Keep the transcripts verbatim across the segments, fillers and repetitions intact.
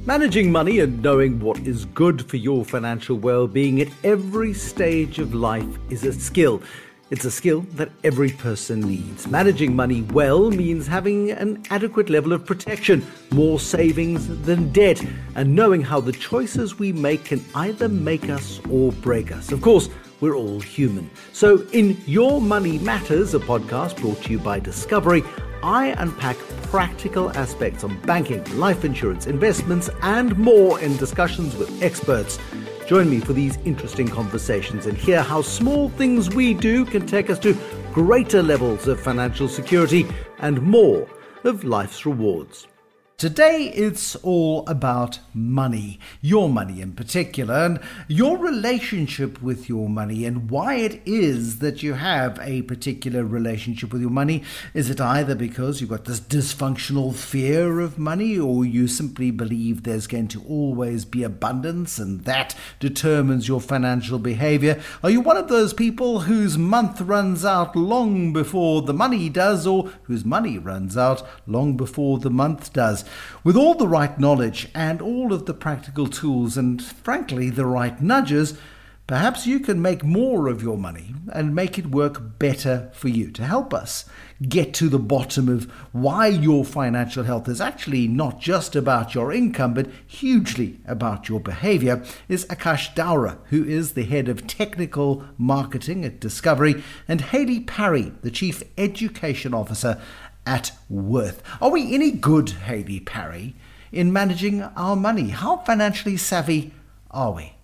Managing money and knowing what is good for your financial well-being at every stage of life is a skill. It's a skill that every person needs. Managing money well means having an adequate level of protection, more savings than debt, and knowing how the choices we make can either make us or break us. Of course, we're all human. So in Your Money Matters, a podcast brought to you by Discovery, I unpack practical aspects on banking, life insurance, investments, and more in discussions with experts. Join me for these interesting conversations and hear how small things we do can take us to greater levels of financial security and more of life's rewards. Today it's all about money, your money in particular, and your relationship with your money and why it is that you have a particular relationship with your money. Is it either because you've got this dysfunctional fear of money, or you simply believe there's going to always be abundance and that determines your financial behavior? Are you one of those people whose month runs out long before the money does, or whose money runs out long before the month does? With all the right knowledge and all of the practical tools and, frankly, the right nudges, perhaps you can make more of your money and make it work better for you. To help us get to the bottom of why your financial health is actually not just about your income, but hugely about your behavior, is Akash Daura, who is the head of technical marketing at Discovery, and Hayley Parry, the chief education officer at Worth. Are we any good, Hayley Parry, in managing our money? How financially savvy are we?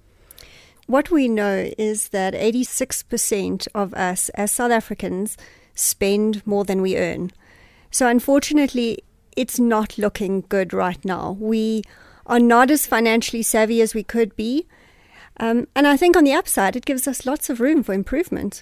What we know is that eighty-six percent of us as South Africans spend more than we earn. So unfortunately, it's not looking good right now. We are not as financially savvy as we could be. Um, and I think on the upside, it gives us lots of room for improvement.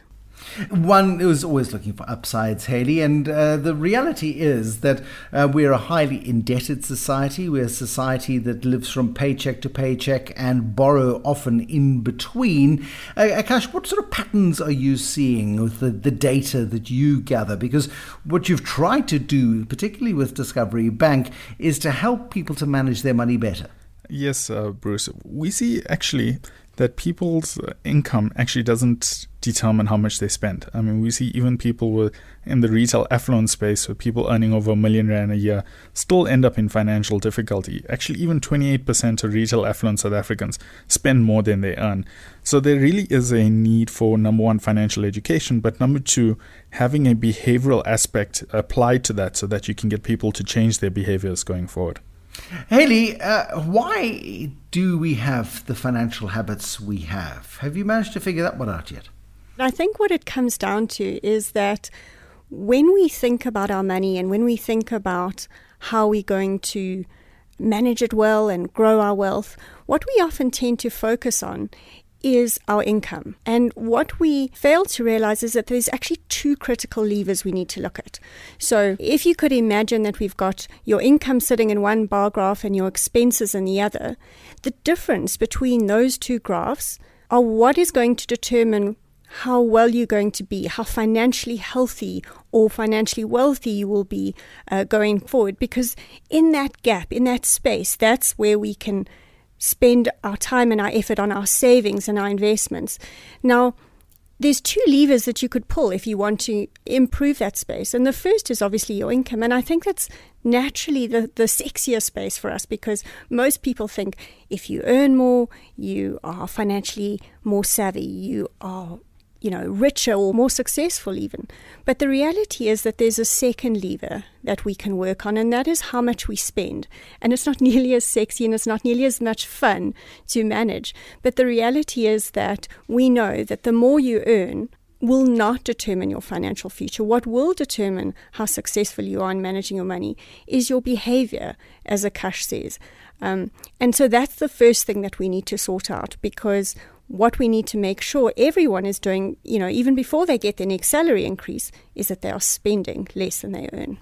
One is always looking for upsides, Hayley, and uh, the reality is that uh, we're a highly indebted society. We're a society that lives from paycheck to paycheck and borrow often in between. Uh, Akash, what sort of patterns are you seeing with the, the data that you gather? Because what you've tried to do, particularly with Discovery Bank, is to help people to manage their money better. Yes, uh, Bruce. We see actually that people's income actually doesn't determine how much they spend. I mean, we see even people with, in the retail affluent space, so people earning over a million rand a year, still end up in financial difficulty. Actually, even twenty-eight percent of retail affluent South Africans spend more than they earn. So there really is a need for, number one, financial education, but number two, having a behavioral aspect applied to that so that you can get people to change their behaviors going forward. Hayley, uh, why do we have the financial habits we have? Have you managed to figure that one out yet? I think what it comes down to is that when we think about our money and when we think about how we're going to manage it well and grow our wealth, what we often tend to focus on is our income. And what we fail to realize is that there's actually two critical levers we need to look at. So if you could imagine that we've got your income sitting in one bar graph and your expenses in the other, the difference between those two graphs are what is going to determine how well you're going to be, how financially healthy or financially wealthy you will be uh, going forward. Because in that gap, in that space, that's where we can spend our time and our effort on our savings and our investments. Now, there's two levers that you could pull if you want to improve that space. And the first is obviously your income. And I think that's naturally the, the sexier space for us, because most people think if you earn more, you are financially more savvy, you are you know, richer or more successful even. But the reality is that there's a second lever that we can work on, and that is how much we spend. And it's not nearly as sexy and it's not nearly as much fun to manage. But the reality is that we know that the more you earn will not determine your financial future. What will determine how successful you are in managing your money is your behavior, as Akash says. Um, and so that's the first thing that we need to sort out, because what we need to make sure everyone is doing, you know, even before they get their next salary increase, is that they are spending less than they earn.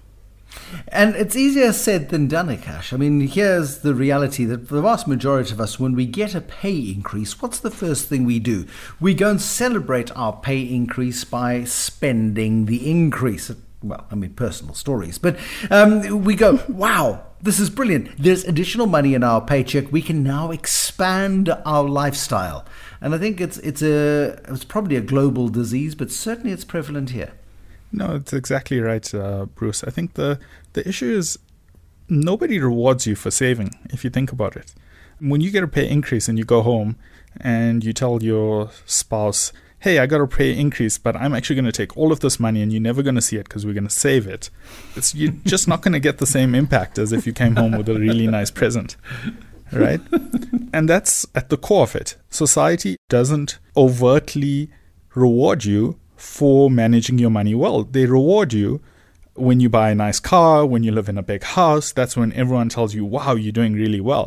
And it's easier said than done, Akash. I mean, here's the reality that for the vast majority of us, when we get a pay increase, what's the first thing we do? We go and celebrate our pay increase by spending the increase. Well, I mean, personal stories. But um, we go, wow, This is brilliant. There's additional money in our paycheck. We can now expand our lifestyle. And I think it's it's a it's probably a global disease, but certainly it's prevalent here. No, it's exactly right, uh, Bruce. I think the, the issue is nobody rewards you for saving, if you think about it. When you get a pay increase and you go home and you tell your spouse, hey, I got a pay increase, but I'm actually going to take all of this money and you're never going to see it because we're going to save it. It's, you're just not going to get the same impact as if you came home with a really nice present, right? And that's at the core of it. Society doesn't overtly reward you for managing your money well. They reward you when you buy a nice car, when you live in a big house. That's when everyone tells you, wow, you're doing really well.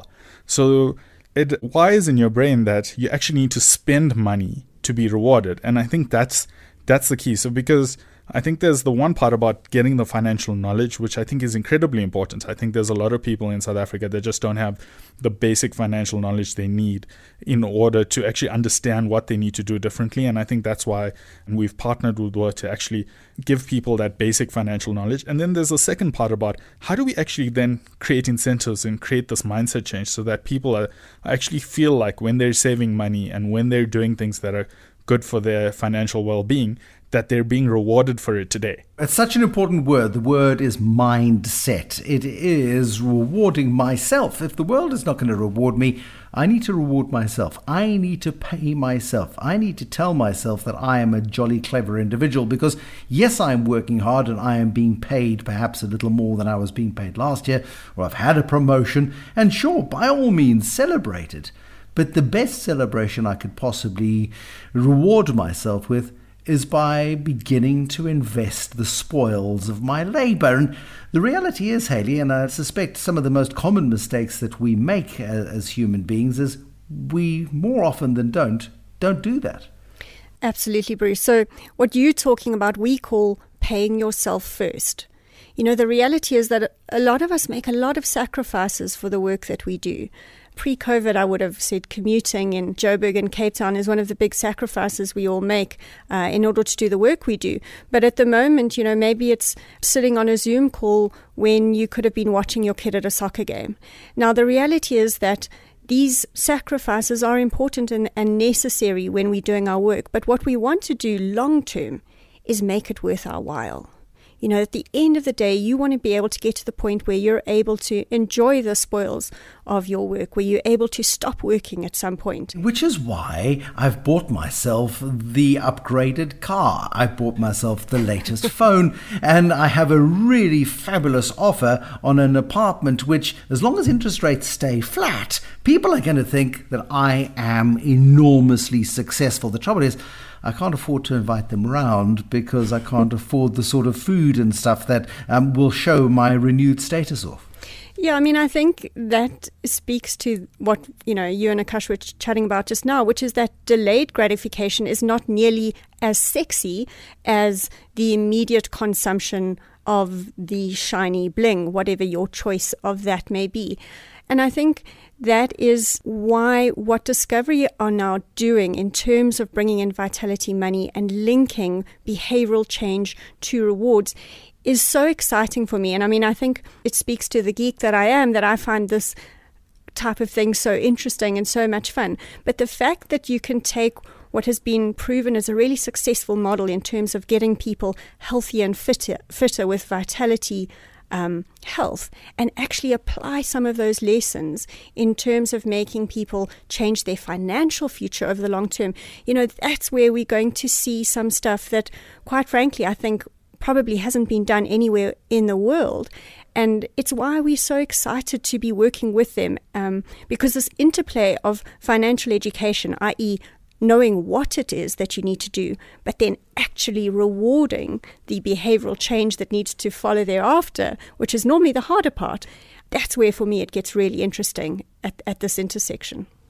So it wires in your brain that you actually need to spend money to be rewarded. And I think that's that's the key. So because I think there's the one part about getting the financial knowledge, which I think is incredibly important. I think there's a lot of people in South Africa that just don't have the basic financial knowledge they need in order to actually understand what they need to do differently. And I think that's why we've partnered with Word to actually give people that basic financial knowledge. And then there's a second part about how do we actually then create incentives and create this mindset change so that people are actually feel like when they're saving money and when they're doing things that are good for their financial well-being, that they're being rewarded for it today. It's such an important word. The word is mindset. It is rewarding myself. If the world is not going to reward me, I need to reward myself. I need to pay myself. I need to tell myself that I am a jolly clever individual because, yes, I'm working hard and I am being paid perhaps a little more than I was being paid last year, or I've had a promotion, and sure, by all means, celebrate it. But the best celebration I could possibly reward myself with is by beginning to invest the spoils of my labor. And the reality is, Hayley, and I suspect some of the most common mistakes that we make as, as human beings is we, more often than don't, don't do that. Absolutely, Bruce. So what you're talking about, we call paying yourself first. You know, the reality is that a lot of us make a lot of sacrifices for the work that we do. Pre-COVID, I would have said commuting in Joburg and Cape Town is one of the big sacrifices we all make uh, in order to do the work we do. But at the moment, you know, maybe it's sitting on a Zoom call when you could have been watching your kid at a soccer game. Now, the reality is that these sacrifices are important and, and necessary when we're doing our work. But what we want to do long-term is make it worth our while. You know, at the end of the day, you want to be able to get to the point where you're able to enjoy the spoils of your work, where you're able to stop working at some point. Which is why I've bought myself the upgraded car. I've bought myself the latest phone, and I have a really fabulous offer on an apartment which, as long as interest rates stay flat, people are going to think that I am enormously successful. The trouble is, I can't afford to invite them round because I can't afford the sort of food and stuff that um, will show my renewed status off. Yeah, I mean, I think that speaks to what, you know, you and Akash were chatting about just now, which is that delayed gratification is not nearly as sexy as the immediate consumption of the shiny bling, whatever your choice of that may be. And I think that is why what Discovery are now doing in terms of bringing in Vitality Money and linking behavioral change to rewards is so exciting for me. And I mean, I think it speaks to the geek that I am that I find this type of thing so interesting and so much fun. But the fact that you can take what has been proven as a really successful model in terms of getting people healthier and fitter, fitter with Vitality Um, health and actually apply some of those lessons in terms of making people change their financial future over the long term. You know, that's where we're going to see some stuff that, quite frankly, I think probably hasn't been done anywhere in the world. And it's why we're so excited to be working with them, um, because this interplay of financial education, that is knowing what it is that you need to do, but then actually rewarding the behavioral change that needs to follow thereafter, which is normally the harder part. That's where, for me, it gets really interesting at, at this intersection.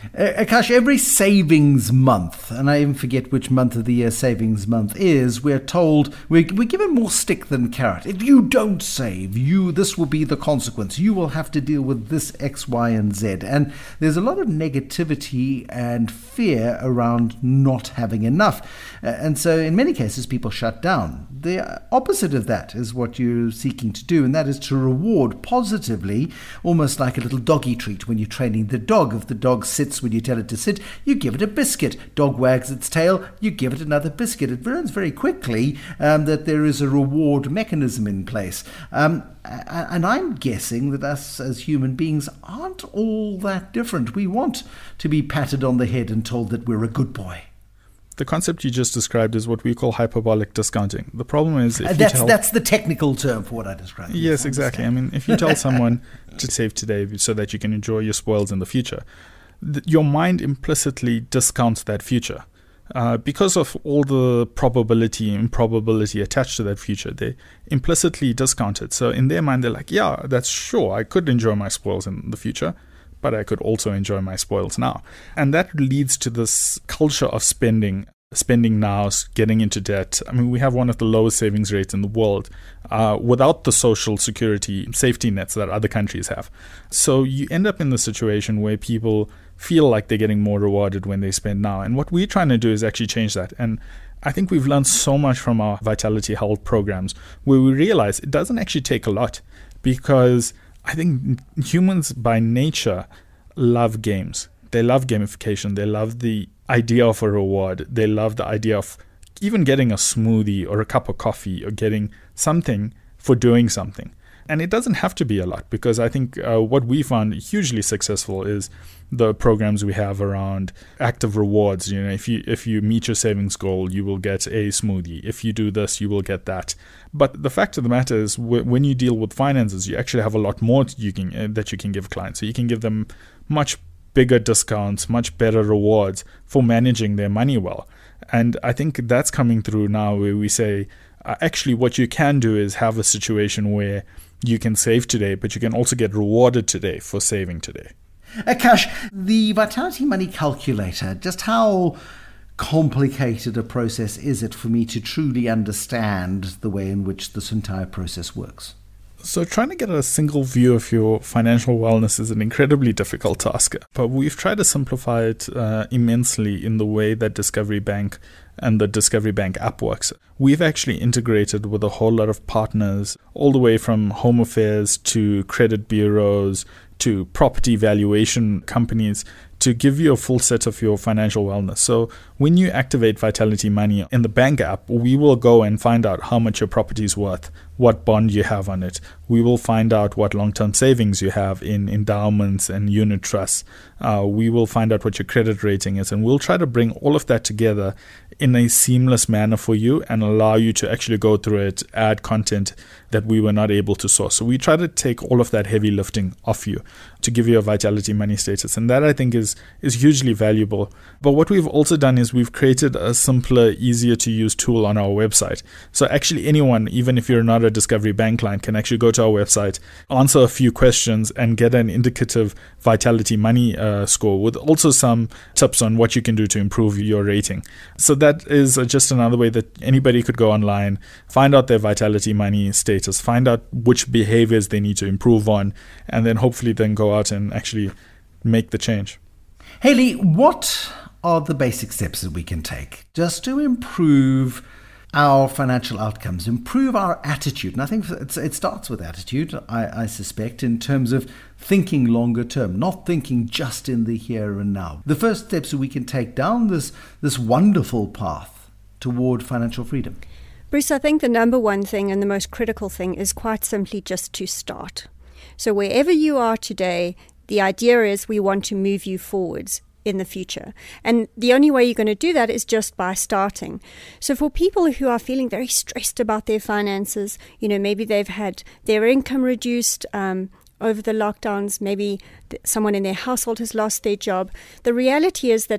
Uh, Akash, every savings month, and I even forget which month of the year savings month is, we're told, we're, we're given more stick than carrot. If you don't save, you this will be the consequence. You will have to deal with this X, Y, and Z. And there's a lot of negativity and fear around not having enough. Uh, and so in many cases, people shut down. The opposite of that is what you're seeking to do, and that is to reward positively, almost like a little doggy treat when you're training the dog. If the dog sits when you tell it to sit, you give it a biscuit. Dog wags its tail, you give it another biscuit. It learns very quickly um, that there is a reward mechanism in place. Um, and I'm guessing that us as human beings aren't all that different. We want to be patted on the head and told that we're a good boy. The concept you just described is what we call hyperbolic discounting. The problem is if uh, that's you tell, that's the technical term for what I described. Yes, yes exactly. I mean, if you tell someone to save today so that you can enjoy your spoils in the future, th- your mind implicitly discounts that future. Uh, because of all the probability and improbability attached to that future, they implicitly discount it. So in their mind, they're like, yeah, that's sure, I could enjoy my spoils in the future, but I could also enjoy my spoils now. And that leads to this culture of spending, spending now, getting into debt. I mean, we have one of the lowest savings rates in the world uh, without the social security safety nets that other countries have. So you end up in the situation where people feel like they're getting more rewarded when they spend now. And what we're trying to do is actually change that. And I think we've learned so much from our Vitality Health programs where we realize it doesn't actually take a lot, because I think humans by nature love games. They love gamification. They love the idea of a reward. They love the idea of even getting a smoothie or a cup of coffee or getting something for doing something. And it doesn't have to be a lot, because I think uh, what we found hugely successful is the programs we have around active rewards. You know, if you if you meet your savings goal, you will get a smoothie. If you do this, you will get that. But the fact of the matter is, w- when you deal with finances, you actually have a lot more you can uh, that you can give clients. So you can give them much bigger discounts, much better rewards for managing their money well. And I think that's coming through now, where we say, uh, actually, what you can do is have a situation where you can save today, but you can also get rewarded today for saving today. Akash, the Vitality Money Calculator, just how complicated a process is it for me to truly understand the way in which this entire process works? So trying to get a single view of your financial wellness is an incredibly difficult task, but we've tried to simplify it uh, immensely in the way that Discovery Bank and the Discovery Bank app works. We've actually integrated with a whole lot of partners, all the way from home affairs to credit bureaus to property valuation companies, to give you a full set of your financial wellness. So when you activate Vitality Money in the bank app, we will go and find out how much your property is worth, what bond you have on it. We will find out what long-term savings you have in endowments and unit trusts. Uh, we will find out what your credit rating is, and we'll try to bring all of that together in a seamless manner for you and allow you to actually go through it, add content that we were not able to source. So we try to take all of that heavy lifting off you to give you a Vitality Money status. And that, I think, is is hugely valuable. But what we've also done is we've created a simpler, easier to use tool on our website. So actually anyone, even if you're not a Discovery Bank client, can actually go to our website, answer a few questions, and get an indicative Vitality Money uh, score with also some tips on what you can do to improve your rating. So that is just another way that anybody could go online, find out their Vitality Money status, find out which behaviors they need to improve on, and then hopefully then go out and actually make the change. Hayley, what are the basic steps that we can take just to improve our financial outcomes, improve our attitude? And I think it's, it starts with attitude, I, I suspect, in terms of thinking longer term, not thinking just in the here and now. The first steps that we can take down this, this wonderful path toward financial freedom. Bruce, I think the number one thing and the most critical thing is quite simply just to start. So wherever you are today, the idea is we want to move you forwards in the future. And the only way you're going to do that is just by starting. So for people who are feeling very stressed about their finances, you know, maybe they've had their income reduced um, over the lockdowns, maybe th- someone in their household has lost their job. The reality is that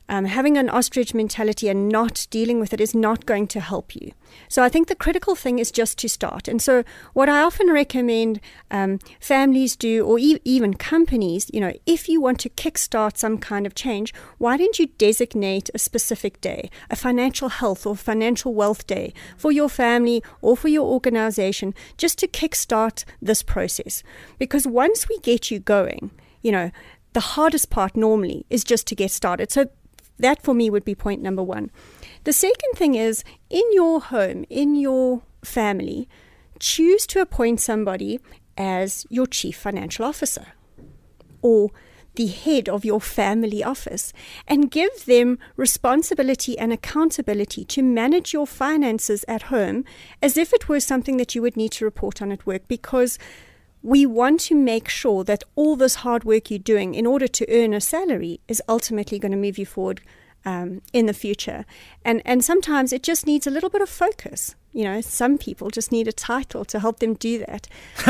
Um, having an ostrich mentality and not dealing with it is not going to help you. So I think the critical thing is just to start. And so what I often recommend um, families do, or e- even companies, you know, if you want to kickstart some kind of change, why don't you designate a specific day, a financial health or financial wealth day for your family or for your organization, just to kickstart this process? Because once we get you going, you know, the hardest part normally is just to get started. So that for me would be point number one. The second thing is, in your home, in your family, choose to appoint somebody as your chief financial officer or the head of your family office, and give them responsibility and accountability to manage your finances at home as if it were something that you would need to report on at work, because we want to make sure that all this hard work you're doing in order to earn a salary is ultimately going to move you forward um, in the future. And and sometimes it just needs a little bit of focus. You know, some people just need a title to help them do that.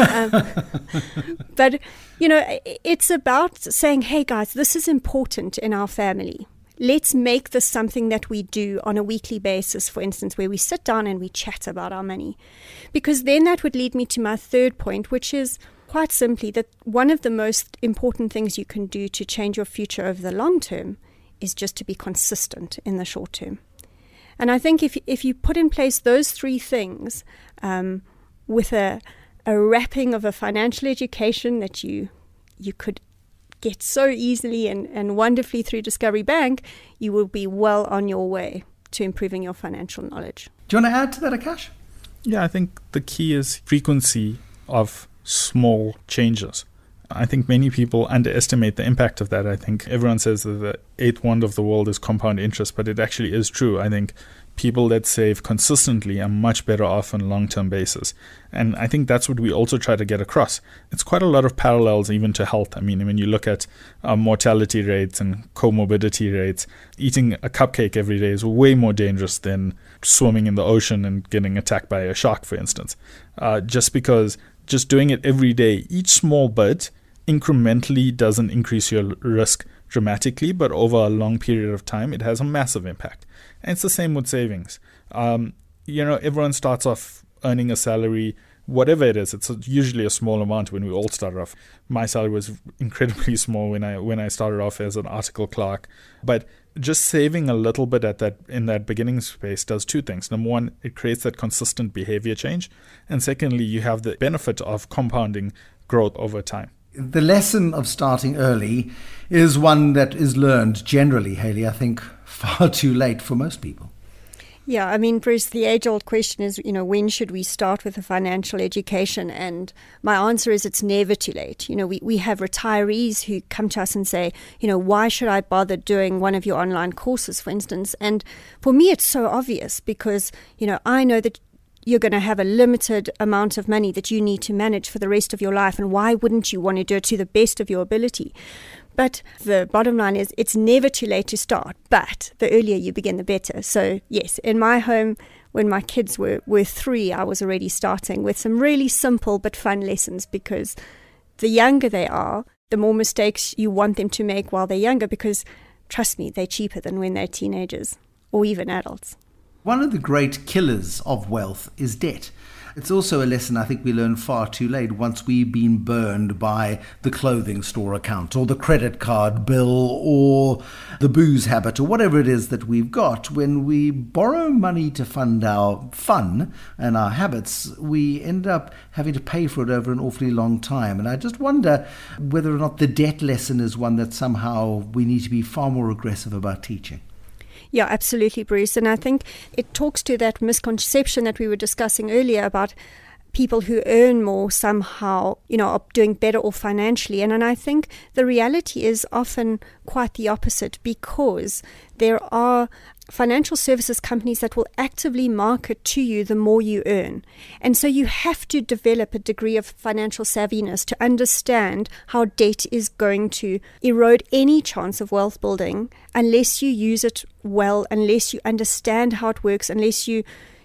Um, but, you know, it's about saying, hey, guys, this is important in our family. Let's make this something that we do on a weekly basis, for instance, where we sit down and we chat about our money. Because then that would lead me to my third point, which is quite simply that one of the most important things you can do to change your future over the long term is just to be consistent in the short term. And I think if if you put in place those three things um, with a a wrapping of a financial education that you you could get so easily and, and wonderfully through Discovery Bank, you will be well on your way to improving your financial knowledge. Do you want to add to that, Akash? Yeah, I think the key is frequency of small changes. I think many people underestimate the impact of that. I think everyone says that the eighth wonder of the world is compound interest, but it actually is true. I think people that save consistently are much better off on a long-term basis. And I think that's what we also try to get across. It's quite a lot of parallels even to health. I mean, when you look at uh, mortality rates and comorbidity rates, eating a cupcake every day is way more dangerous than swimming in the ocean and getting attacked by a shark, for instance. Uh, just because just doing it every day, each small bit incrementally doesn't increase your risk dramatically, but over a long period of time, it has a massive impact. And it's the same with savings. Um, you know, everyone starts off earning a salary, whatever it is. It's usually a small amount when we all started off. My salary was incredibly small when I when I started off as an article clerk. But just saving a little bit at that in that beginning space does two things. Number one, it creates that consistent behavior change. And secondly, you have the benefit of compounding growth over time. The lesson of starting early is one that is learned generally, Hayley, I think, far too late for most people. Yeah, I mean, Bruce, the age-old question is, you know, when should we start with a financial education? And my answer is it's never too late. You know, we, we have retirees who come to us and say, you know, why should I bother doing one of your online courses, for instance? And for me, it's so obvious because, you know, I know that you're going to have a limited amount of money that you need to manage for the rest of your life. And why wouldn't you want to do it to the best of your ability? But the bottom line is it's never too late to start. But the earlier you begin, the better. So yes, in my home, when my kids were, were three, I was already starting with some really simple but fun lessons, because the younger they are, the more mistakes you want them to make while they're younger, because trust me, they're cheaper than when they're teenagers or even adults. One of the great killers of wealth is debt. It's also a lesson I think we learn far too late once we've been burned by the clothing store account or the credit card bill or the booze habit or whatever it is that we've got. When we borrow money to fund our fun and our habits, we end up having to pay for it over an awfully long time. And I just wonder whether or not the debt lesson is one that somehow we need to be far more aggressive about teaching. Yeah, absolutely, Bruce. And I think it talks to that misconception that we were discussing earlier about people who earn more somehow, you know, are doing better off financially. And, and I think the reality is often quite the opposite, because there are financial services companies that will actively market to you the more you earn. And so you have to develop a degree of financial savviness to understand how debt is going to erode any chance of wealth building unless you use it well, unless you understand how it works, unless you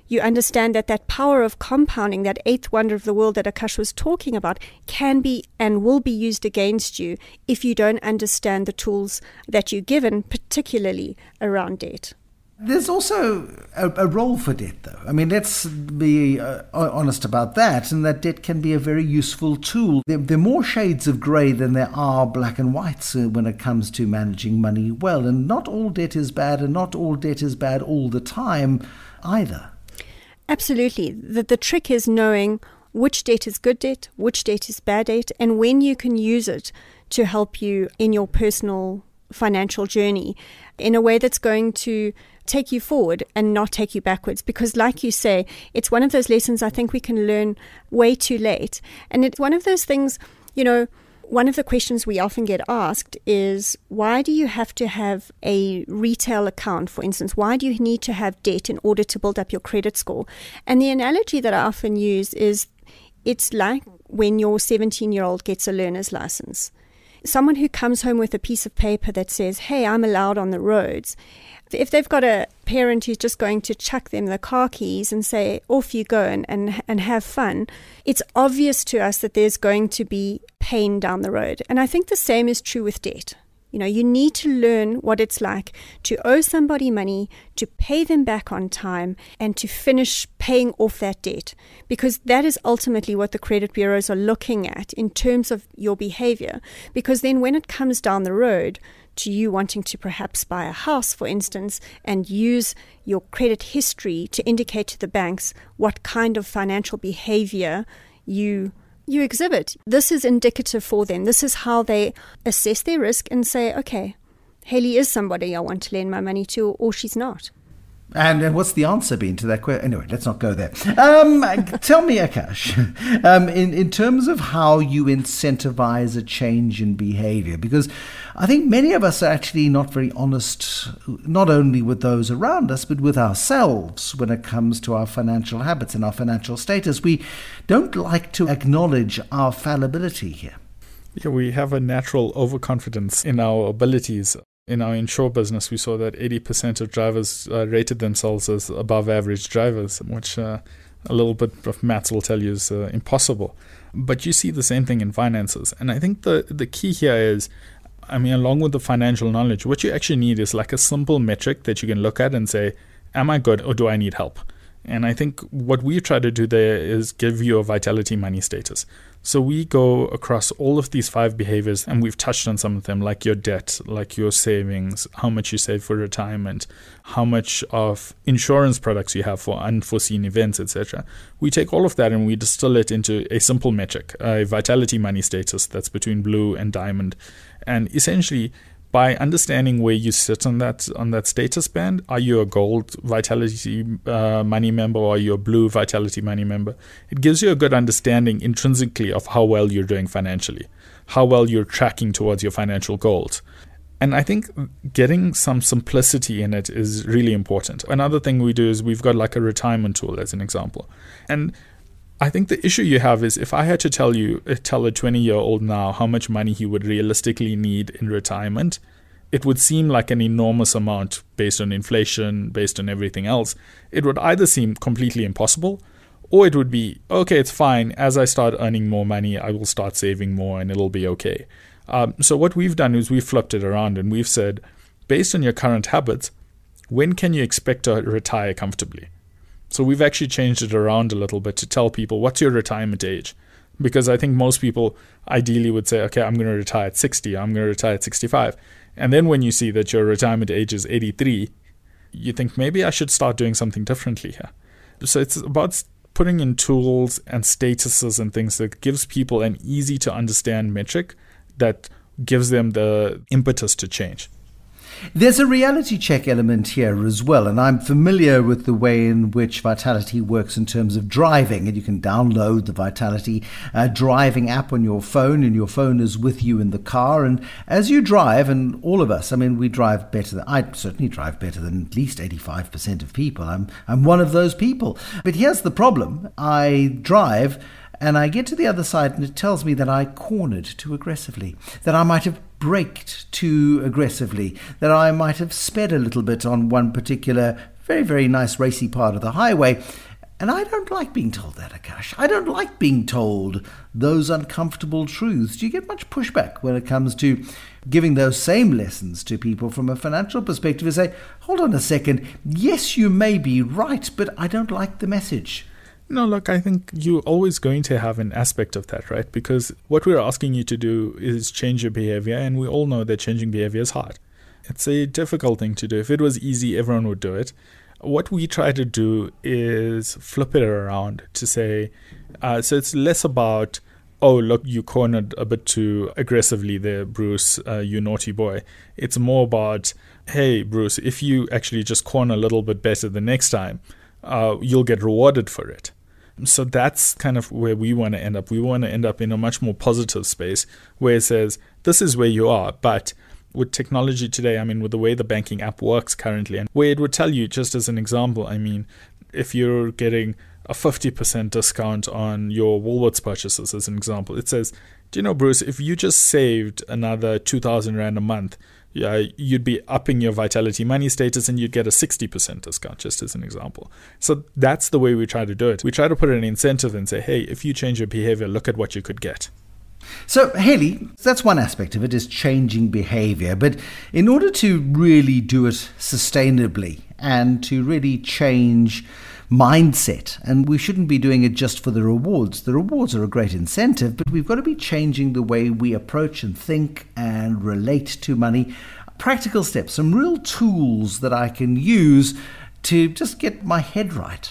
you understand that that power of compounding, that eighth wonder of the world that Akash was talking about, can be and will be used against you if you don't understand the tools that you're given, particularly around debt. There's also a, a role for debt, though. I mean, let's be uh, honest about that, and that debt can be a very useful tool. There, there are more shades of grey than there are black and whites uh, when it comes to managing money well, and not all debt is bad, and not all debt is bad all the time either. Absolutely. The, the trick is knowing which debt is good debt, which debt is bad debt, and when you can use it to help you in your personal financial journey in a way that's going to take you forward and not take you backwards. Because like you say, it's one of those lessons I think we can learn way too late. And it's one of those things, you know, one of the questions we often get asked is, why do you have to have a retail account, for instance? Why do you need to have debt in order to build up your credit score? And the analogy that I often use is, it's like when your seventeen-year-old gets a learner's license. Someone who comes home with a piece of paper that says, hey, I'm allowed on the roads. If they've got a parent who's just going to chuck them the car keys and say, off you go and, and, and have fun, it's obvious to us that there's going to be pain down the road. And I think the same is true with debt. You know, you need to learn what it's like to owe somebody money, to pay them back on time, and to finish paying off that debt. Because that is ultimately what the credit bureaus are looking at in terms of your behavior. Because then when it comes down the road to you wanting to perhaps buy a house, for instance, and use your credit history to indicate to the banks what kind of financial behavior you you exhibit. This is indicative for them. This is how they assess their risk and say, okay, Hayley is somebody I want to lend my money to, or she's not. And, and what's the answer been to that question? Anyway, let's not go there. Um, tell me, Akash, um, in, in terms of how you incentivize a change in behavior, because I think many of us are actually not very honest, not only with those around us, but with ourselves when it comes to our financial habits and our financial status. We don't like to acknowledge our fallibility here. Yeah, we have a natural overconfidence in our abilities. In our insure business, we saw that eighty percent of drivers uh, rated themselves as above average drivers, which uh, a little bit of maths will tell you is uh, impossible. But you see the same thing in finances. And I think the, the key here is, I mean, along with the financial knowledge, what you actually need is like a simple metric that you can look at and say, am I good or do I need help? And I think what we try to do there is give you a Vitality Money status. So we go across all of these five behaviors, and we've touched on some of them, like your debt, like your savings, how much you save for retirement, how much of insurance products you have for unforeseen events, et cetera. We take all of that and we distill it into a simple metric, a Vitality Money status that's between blue and diamond. And essentially, by understanding where you sit on that on that status band, are you a gold Vitality uh, Money member or are you a blue Vitality Money member? It gives you a good understanding intrinsically of how well you're doing financially, how well you're tracking towards your financial goals. And I think getting some simplicity in it is really important. Another thing we do is we've got like a retirement tool as an example. And I think the issue you have is if I had to tell you, tell a twenty-year-old now how much money he would realistically need in retirement, it would seem like an enormous amount based on inflation, based on everything else. It would either seem completely impossible, or it would be, okay, it's fine. As I start earning more money, I will start saving more and it'll be okay. Um, so what we've done is we've flipped it around and we've said, based on your current habits, when can you expect to retire comfortably? So we've actually changed it around a little bit to tell people, what's your retirement age? Because I think most people ideally would say, okay, I'm going to retire at sixty, I'm going to retire at sixty-five. And then when you see that your retirement age is eighty-three, you think maybe I should start doing something differently here. So it's about putting in tools and statuses and things that gives people an easy to understand metric that gives them the impetus to change. There's a reality check element here as well, and I'm familiar with the way in which Vitality works in terms of driving, and you can download the Vitality uh, driving app on your phone, and your phone is with you in the car, and as you drive, and all of us, I mean, we drive better than, I certainly drive better than at least eighty-five percent of people. I'm, I'm one of those people. But here's the problem. I drive and I get to the other side and it tells me that I cornered too aggressively, that I might have braked too aggressively, that I might have sped a little bit on one particular very, very nice racy part of the highway. And I don't like being told that, Akash. I don't like being told those uncomfortable truths. Do you get much pushback when it comes to giving those same lessons to people from a financial perspective and say, hold on a second, yes, you may be right, but I don't like the message? No, look, I think you're always going to have an aspect of that, right? Because what we're asking you to do is change your behavior, and we all know that changing behavior is hard. It's a difficult thing to do. If it was easy, everyone would do it. What we try to do is flip it around to say, uh, so it's less about, oh, look, you cornered a bit too aggressively there, Bruce, uh, you naughty boy. It's more about, hey, Bruce, if you actually just corner a little bit better the next time, uh, you'll get rewarded for it. So that's kind of where we want to end up. We want to end up in a much more positive space where it says, this is where you are, but with technology today, I mean, with the way the banking app works currently, and where it would tell you, just as an example, I mean, if you're getting a fifty percent discount on your Woolworths purchases, as an example, it says, do you know, Bruce, if you just saved another two thousand rand a month, yeah, you'd be upping your Vitality Money status and you'd get a sixty percent discount, just as an example. So that's the way we try to do it. We try to put an incentive and say, hey, if you change your behavior, look at what you could get. So, Haley, that's one aspect of it, is changing behavior. But in order to really do it sustainably and to really change mindset, and we shouldn't be doing it just for the rewards. The rewards are a great incentive, but we've got to be changing the way we approach and think and relate to money. Practical steps, some real tools that I can use to just get my head right.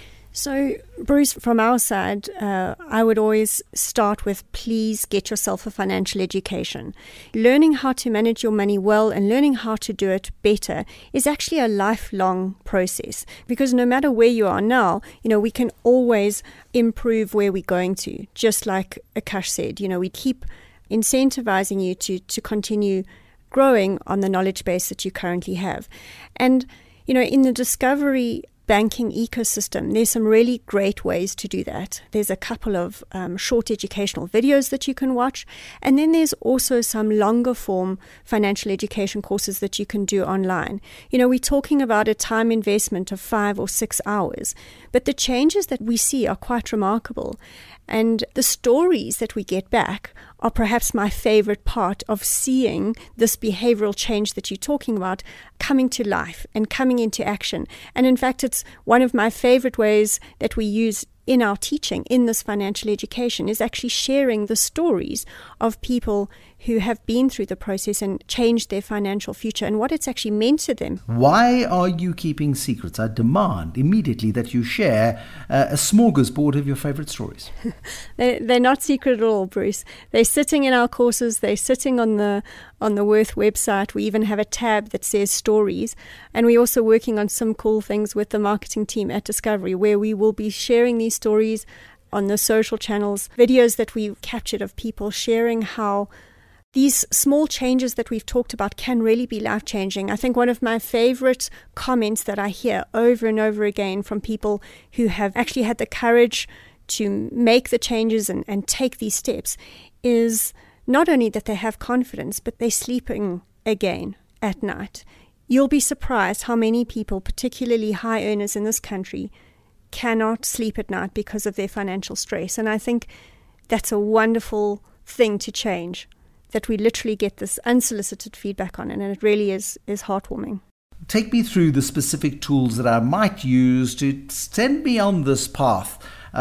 So, Bruce, from our side, uh, I would always start with, please get yourself a financial education. Learning how to manage your money well and learning how to do it better is actually a lifelong process, because no matter where you are now, you know, we can always improve where we're going to. Just like Akash said, you know, we keep incentivizing you to, to continue growing on the knowledge base that you currently have. And, you know, in the Discovery banking ecosystem, there's some really great ways to do that. There's a couple of um, short educational videos that you can watch, and then there's also some longer form financial education courses that you can do online. You know, we're talking about a time investment of five or six hours, but the changes that we see are quite remarkable. And the stories that we get back are perhaps my favorite part of seeing this behavioral change that you're talking about coming to life and coming into action. And in fact, it's one of my favorite ways that we use in our teaching in this financial education is actually sharing the stories of people who have been through the process and changed their financial future and what it's actually meant to them. Why are you keeping secrets? I demand immediately that you share uh, a smorgasbord of your favorite stories. they, they're not secret at all, Bruce. They're sitting in our courses. They're sitting on the on the Worth website. We even have a tab that says stories. And we're also working on some cool things with the marketing team at Discovery, where we will be sharing these stories on the social channels, videos that we've captured of people sharing how these small changes that we've talked about can really be life-changing. I think one of my favorite comments that I hear over and over again from people who have actually had the courage to make the changes and, and take these steps is not only that they have confidence, but they're sleeping again at night. You'll be surprised how many people, particularly high earners in this country, cannot sleep at night because of their financial stress. And I think that's a wonderful thing to change, that we literally get this unsolicited feedback on it, and it really is, is heartwarming. Take me through the specific tools that I might use to send me on this path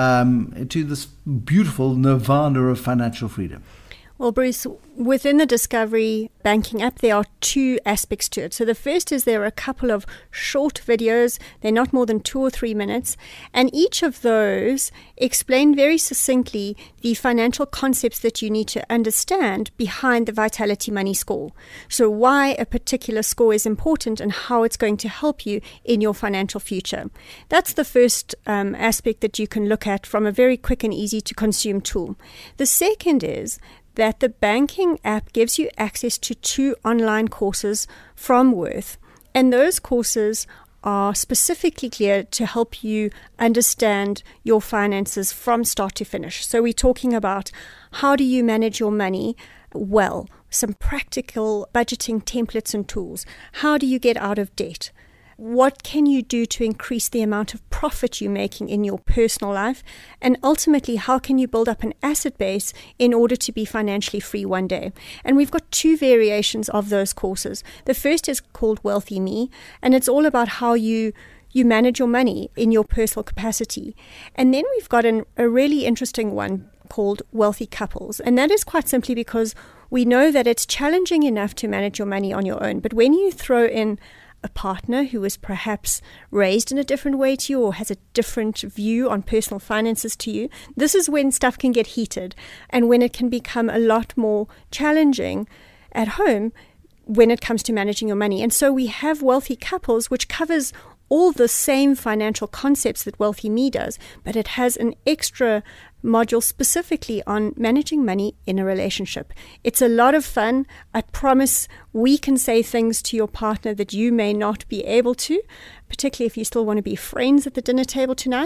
um, to this beautiful nirvana of financial freedom. Well, Bruce, within the Discovery banking app, there are two aspects to it. So the first is there are a couple of short videos. They're not more than two or three minutes. And each of those explain very succinctly the financial concepts that you need to understand behind the Vitality Money score. So why a particular score is important and how it's going to help you in your financial future. That's the first um, aspect that you can look at from a very quick and easy to consume tool. The second is that the banking app gives you access to two online courses from Worth. And those courses are specifically geared to help you understand your finances from start to finish. So we're talking about how do you manage your money well, some practical budgeting templates and tools. How do you get out of debt? what can you do to increase the amount of profit you're making in your personal life? And ultimately, how can you build up an asset base in order to be financially free one day? And we've got two variations of those courses. The first is called Wealthy Me, and it's all about how you you manage your money in your personal capacity. And then we've got an, a really interesting one called Wealthy Couples. And that is quite simply because we know that it's challenging enough to manage your money on your own. But when you throw in a partner who is perhaps raised in a different way to you or has a different view on personal finances to you, this is when stuff can get heated and when it can become a lot more challenging at home when it comes to managing your money. And so we have Wealthy Couples, which covers all the same financial concepts that Wealthy Me does, but it has an extra module specifically on managing money in a relationship. It's a lot of fun. I promise we can say things to your partner that you may not be able to, particularly if you still want to be friends at the dinner table tonight.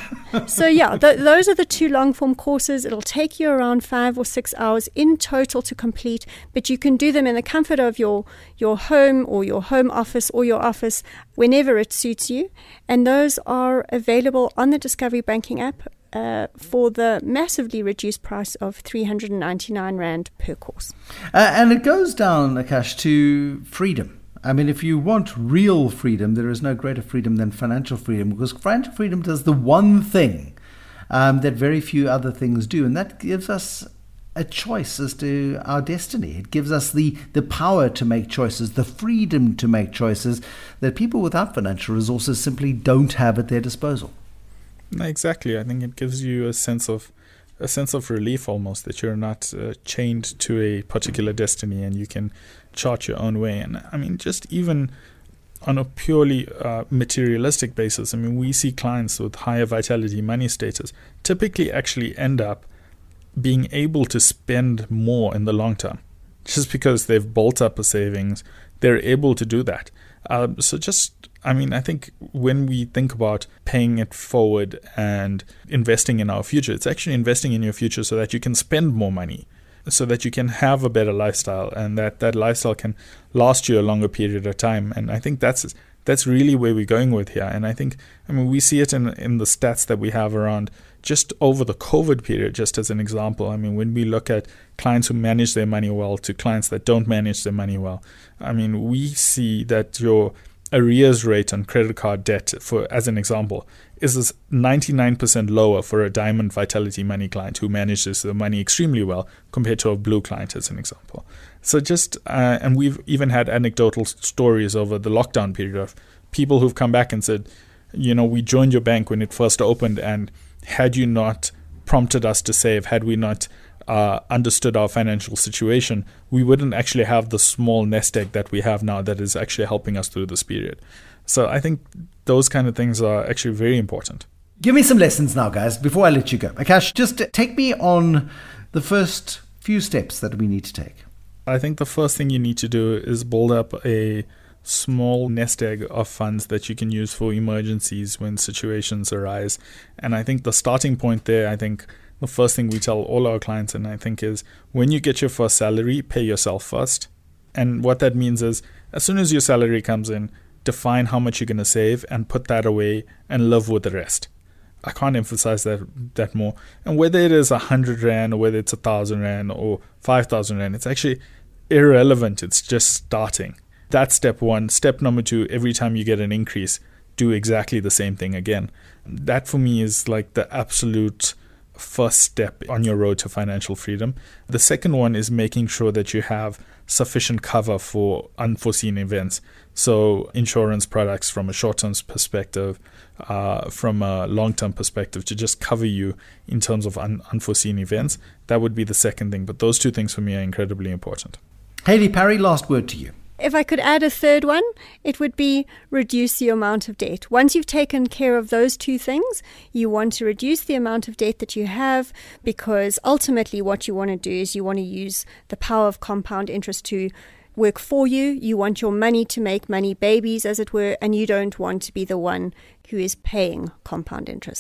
So yeah, th- those are the two long-form courses. It'll take you around five or six hours in total to complete, but you can do them in the comfort of your, your home or your home office or your office whenever it suits you. And those are available on the Discovery Banking app Uh, for the massively reduced price of three hundred ninety-nine rand per course. Uh, and it goes down, Akash, to freedom. I mean, if you want real freedom, there is no greater freedom than financial freedom, because financial freedom does the one thing um, that very few other things do, and that gives us a choice as to our destiny. It gives us the, the power to make choices, the freedom to make choices that people without financial resources simply don't have at their disposal. Exactly. I think it gives you a sense of a sense of relief almost, that you're not uh, chained to a particular destiny and you can chart your own way. And I mean, just even on a purely uh, materialistic basis, I mean, we see clients with higher vitality money status typically actually end up being able to spend more in the long term just because they've built up a savings. They're able to do that. Um, so just I mean, I think when we think about paying it forward and investing in our future, it's actually investing in your future so that you can spend more money, so that you can have a better lifestyle, and that that lifestyle can last you a longer period of time. And I think that's that's really where we're going with here. And I think, I mean, we see it in in the stats that we have around just over the COVID period, just as an example. I mean, when we look at clients who manage their money well to clients that don't manage their money well, I mean, we see that your arrears rate on credit card debt, for as an example, is ninety-nine percent lower for a Diamond Vitality Money client who manages the money extremely well compared to a Blue client, as an example. So just, uh, and we've even had anecdotal stories over the lockdown period of people who've come back and said, you know, we joined your bank when it first opened, and had you not prompted us to save, had we not Uh, understood our financial situation, we wouldn't actually have the small nest egg that we have now that is actually helping us through this period. So I think those kind of things are actually very important. Give me some lessons now, guys, before I let you go. Akash, just take me on the first few steps that we need to take. I think the first thing you need to do is build up a small nest egg of funds that you can use for emergencies when situations arise. And I think the starting point there, I think the first thing we tell all our clients, and I think, is when you get your first salary, pay yourself first. And what that means is, as soon as your salary comes in, define how much you're going to save and put that away and live with the rest. I can't emphasize that that more. And whether it is a hundred rand or whether it's a thousand rand or five thousand rand, it's actually irrelevant. It's just starting. That's step one. Step number two, every time you get an increase, do exactly the same thing again. That for me is like the absolute first step on your road to financial freedom. The second one is making sure that you have sufficient cover for unforeseen events. So insurance products from a short-term perspective, uh, from a long-term perspective, to just cover you in terms of un- unforeseen events. That would be the second thing. But those two things for me are incredibly important. Hayley Parry, last word to you. If I could add a third one, it would be reduce the amount of debt. Once you've taken care of those two things, you want to reduce the amount of debt that you have, because ultimately what you want to do is you want to use the power of compound interest to work for you. You want your money to make money babies, as it were, and you don't want to be the one who is paying compound interest.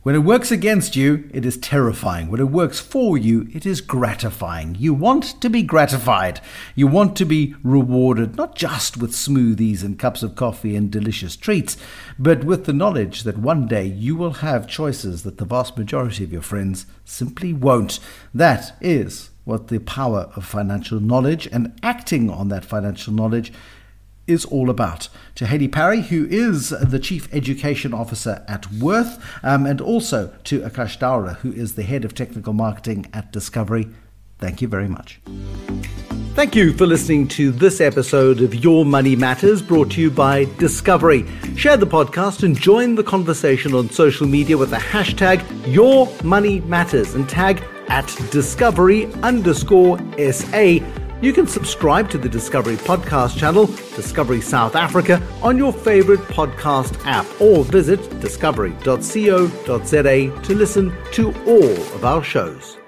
When it works against you, it is terrifying. When it works for you, it is gratifying. You want to be gratified. You want to be rewarded, not just with smoothies and cups of coffee and delicious treats, but with the knowledge that one day you will have choices that the vast majority of your friends simply won't. That is what the power of financial knowledge and acting on that financial knowledge is all about. To Haley Parry, who is the Chief Education Officer at Worth, um, and also to Akash Daura, who is the Head of Technical Marketing at Discovery, thank you very much. Thank you for listening to this episode of Your Money Matters, brought to you by Discovery. Share the podcast and join the conversation on social media with the hashtag Your Money Matters and tag at Discovery underscore SA. You can subscribe to the Discovery podcast channel, Discovery South Africa, on your favorite podcast app, or visit discovery dot co dot za to listen to all of our shows.